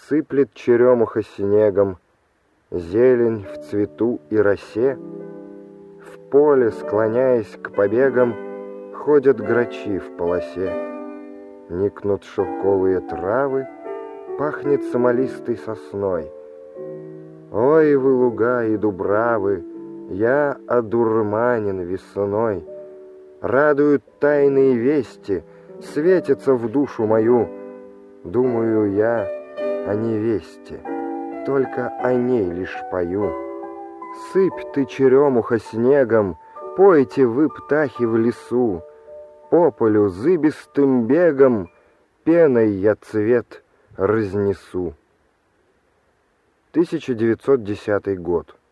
Сыплет черемуха снегом, зелень в цвету и росе. В поле, склоняясь к побегам, ходят грачи в полосе. Никнут шелковые травы, пахнет смолистой сосной. Ой, вы луга и дубравы, я одурманен весной. Радуют тайные вести, светятся в душу мою. Думаю я о невесте, только о ней лишь пою. Сыпь ты, черемуха, снегом, пойте вы, птахи, в лесу. По полю зыбистым бегом пеной я цвет разнесу. 1910 год.